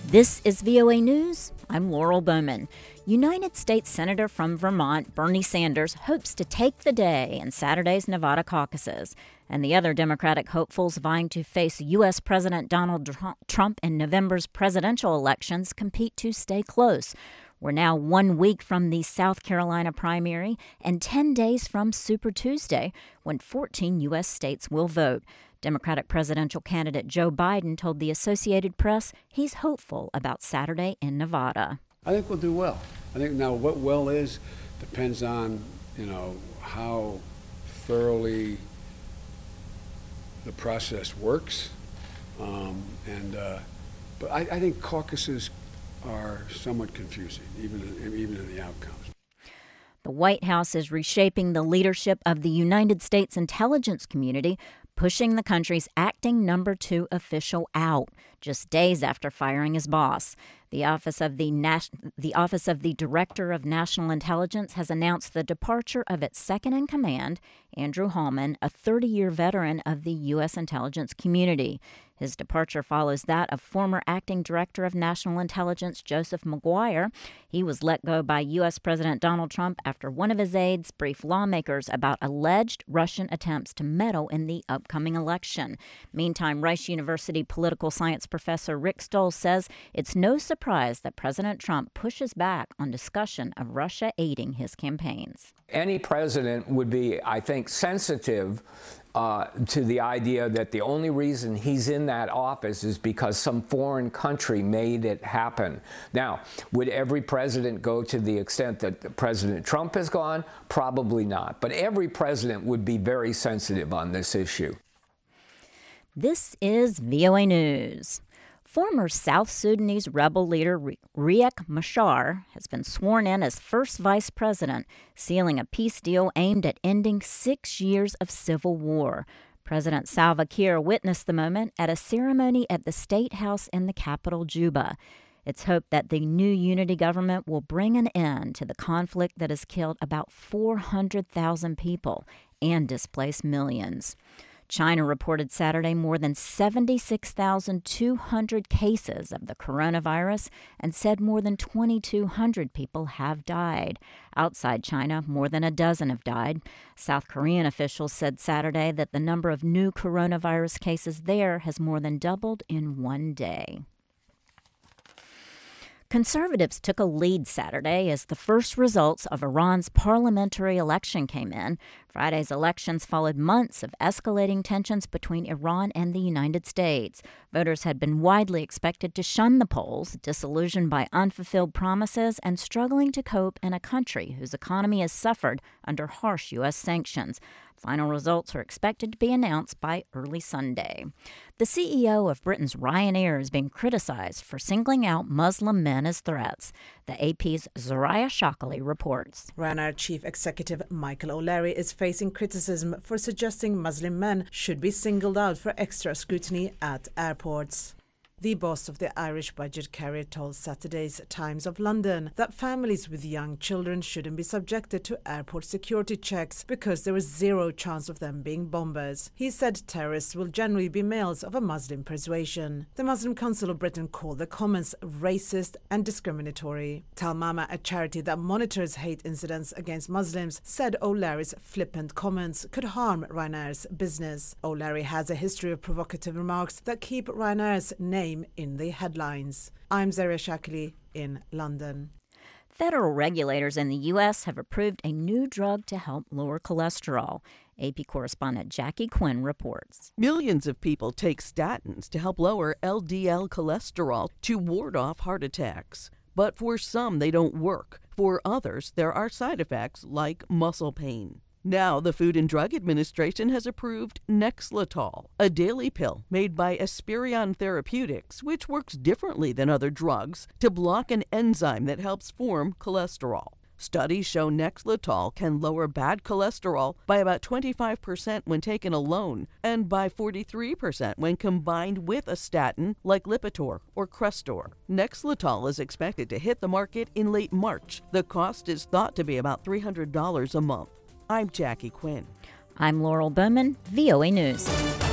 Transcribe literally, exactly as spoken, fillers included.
This is V O A News. I'm Laurel Bowman. United States Senator from Vermont, Bernie Sanders, hopes to take the day in Saturday's Nevada caucuses. And the other Democratic hopefuls vying to face U S. President Donald Trump in November's presidential elections compete to stay close. We're now one week from the South Carolina primary and ten days from Super Tuesday, when fourteen U S states will vote. Democratic presidential candidate Joe Biden told the Associated Press he's hopeful about Saturday in Nevada. I think we'll do well. I think now what well is depends on, you know, how thoroughly the process works. Um, and uh, but I, I think caucuses are somewhat confusing, even in, even in the outcomes. The White House is reshaping the leadership of the United States intelligence community, pushing the country's acting number two official out just days after firing his boss. The Office of the, Nas- the Office of the Director of National Intelligence has announced the departure of its second-in-command, Andrew Hallman, a thirty-year veteran of the U S intelligence community. His departure follows that of former acting director of national intelligence Joseph Maguire. He was let go by U S. President Donald Trump after one of his aides briefed lawmakers about alleged Russian attempts to meddle in the upcoming election. Meantime, Rice University political science professor Rick Stoll says it's no surprise that President Trump pushes back on discussion of Russia aiding his campaigns. Any president would be, I think, sensitive Uh, to the idea that the only reason he's in that office is because some foreign country made it happen. Now, would every president go to the extent that President Trump has gone? Probably not. But every president would be very sensitive on this issue. This is V O A News. Former South Sudanese rebel leader Riek Machar has been sworn in as first vice president, sealing a peace deal aimed at ending six years of civil war. President Salva Kiir witnessed the moment at a ceremony at the State House in the capital, Juba. It's hoped that the new unity government will bring an end to the conflict that has killed about four hundred thousand people and displaced millions. China reported Saturday more than seventy-six thousand two hundred cases of the coronavirus and said more than twenty-two hundred people have died. Outside China, more than a dozen have died. South Korean officials said Saturday that the number of new coronavirus cases there has more than doubled in one day. Conservatives took a lead Saturday as the first results of Iran's parliamentary election came in. Friday's elections followed months of escalating tensions between Iran and the United States. Voters had been widely expected to shun the polls, disillusioned by unfulfilled promises and struggling to cope in a country whose economy has suffered under harsh U S sanctions. Final results are expected to be announced by early Sunday. The C E O of Britain's Ryanair is being criticized for singling out Muslim men as threats. The A P's Zoraya Shockley reports. Ryanair Chief Executive Michael O'Leary is facing criticism for suggesting Muslim men should be singled out for extra scrutiny at airports. The boss of the Irish budget carrier told Saturday's Times of London that families with young children shouldn't be subjected to airport security checks because there is zero chance of them being bombers. He said terrorists will generally be males of a Muslim persuasion. The Muslim Council of Britain called the comments racist and discriminatory. Talmama, a charity that monitors hate incidents against Muslims, said O'Leary's flippant comments could harm Ryanair's business. O'Leary has a history of provocative remarks that keep Ryanair's name in the headlines. I'm Zarya Shackley in London. Federal regulators in the U S have approved a new drug to help lower cholesterol. A P correspondent Jackie Quinn reports. Millions of people take statins to help lower L D L cholesterol to ward off heart attacks. But for some, they don't work. For others, there are side effects like muscle pain. Now, the Food and Drug Administration has approved Nexletol, a daily pill made by Esperion Therapeutics, which works differently than other drugs to block an enzyme that helps form cholesterol. Studies show Nexletol can lower bad cholesterol by about twenty-five percent when taken alone and by forty-three percent when combined with a statin like Lipitor or Crestor. Nexletol is expected to hit the market in late March. The cost is thought to be about three hundred dollars a month. I'm Jackie Quinn. I'm Laurel Bowman, V O A News.